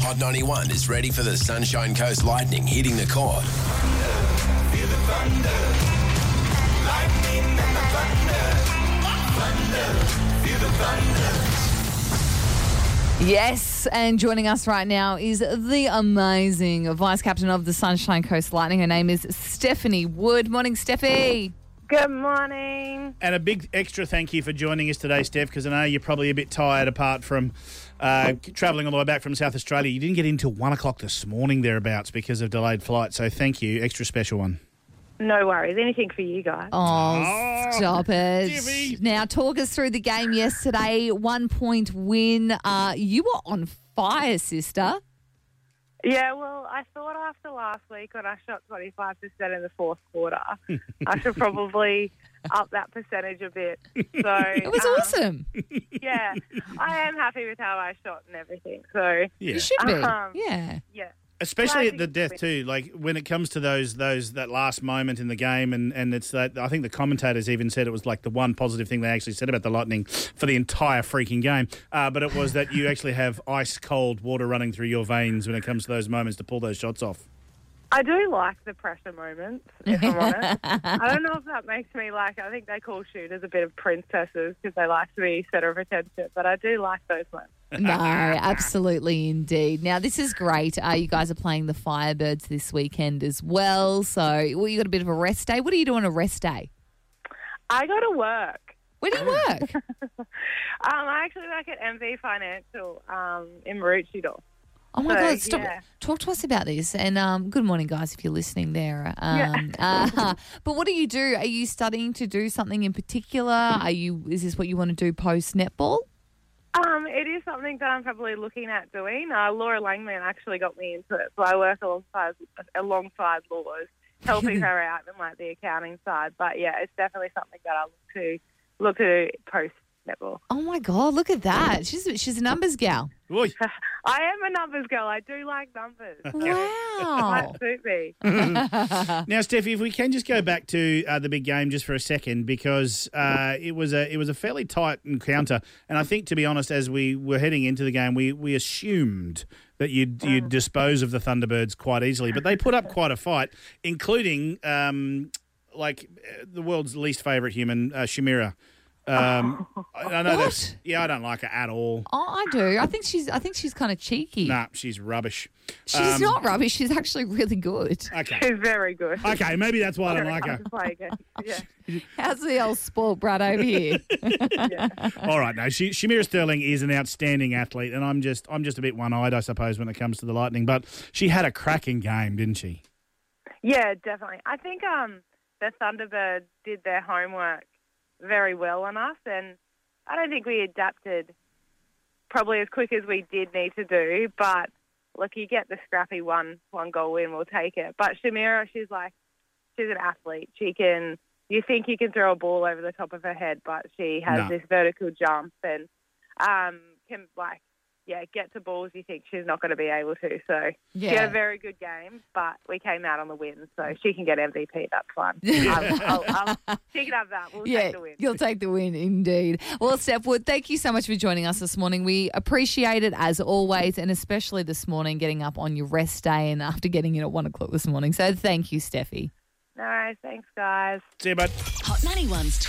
Hot 91 is ready for the Sunshine Coast Lightning hitting the court. Feel the thunder. Lightning and the thunder. Thunder. Feel the thunder. Yes, and joining us right now is the amazing Vice Captain of the Sunshine Coast Lightning. Her name is Stephanie Wood. Morning, Steffi. Good morning. And a big extra thank you for joining us today, Steph, because I know you're probably a bit tired apart from travelling all the way back from South Australia. You didn't get in till 1 o'clock this morning thereabouts because of delayed flight, so thank you. Extra special one. No worries. Anything for you guys. Oh, stop it. Jimmy. Now, talk us through the game yesterday. 1 point win. You were on fire, sister. Yeah, well, I thought after last week when I shot 25% in the fourth quarter, I should probably up that percentage a bit. So It was awesome. Yeah, I am happy with how I shot and everything. So Yeah. You should be. yeah. Especially Well, at the death too, like when it comes to that last moment in the game, and it's that I think the commentators even said it was like the one positive thing they actually said about the Lightning for the entire freaking game. But it was that you actually have ice cold water running through your veins when it comes to those moments to pull those shots off. I do like the pressure moments, if I'm honest. I don't know if that makes me I think they call shooters a bit of princesses because they like to be centre of attention, but I do like those moments. No, absolutely indeed. Now, this is great. You guys are playing the Firebirds this weekend as well. So, you got a bit of a rest day. What do you do on a rest day? I go to work. Where do you work? I actually work at MV Financial in Maroochydore. Oh, my So, God. Stop. yeah. Talk to us about this. And good morning, guys, if you're listening there. But what do you do? Are you studying to do something in particular? Is this what you want to do post-netball? It is something that I'm probably looking at doing. Laura Langman actually got me into it, so I work alongside Laura's, helping her out in the accounting side. But yeah, it's definitely something that I look to post netball. Oh my God, look at that! She's a numbers gal. Oy. I am a numbers girl. I do like numbers. Wow. Might suit me. Now, Steffi, if we can just go back to the big game just for a second, because it was a fairly tight encounter, and I think, to be honest, as we were heading into the game, we assumed that you'd dispose of the Thunderbirds quite easily, but they put up quite a fight, including the world's least favourite human, Shamira. I know What? I don't like her at all. Oh, I do. I think she's kind of cheeky. Nah, she's rubbish. She's not rubbish. She's actually really good. Okay. She's very good. Okay, maybe that's why I don't Very like fun her. to play against. Yeah. How's the old sport brat over here? All right, no, Shamira Sterling is an outstanding athlete, and I'm just a bit one-eyed, I suppose, when it comes to the Lightning. But she had a cracking game, didn't she? Yeah, definitely. I think the Thunderbirds did their homework very well on us, and I don't think we adapted probably as quick as we did need to do, but look, you get the scrappy one goal win, we'll take it. But Shamira, she's an athlete. You think you can throw a ball over the top of her head, but she has this vertical jump and can get to balls you think she's not going to be able to. So she had a very good game, but we came out on the win, so she can get MVP. That's fine. She can have that. We'll take the win. You'll take the win, indeed. Well, Steph Wood, thank you so much for joining us this morning. We appreciate it as always, and especially this morning, getting up on your rest day and after getting in at 1 o'clock this morning. So thank you, Steffi. No, thanks, guys. See you, bud. Hot 91's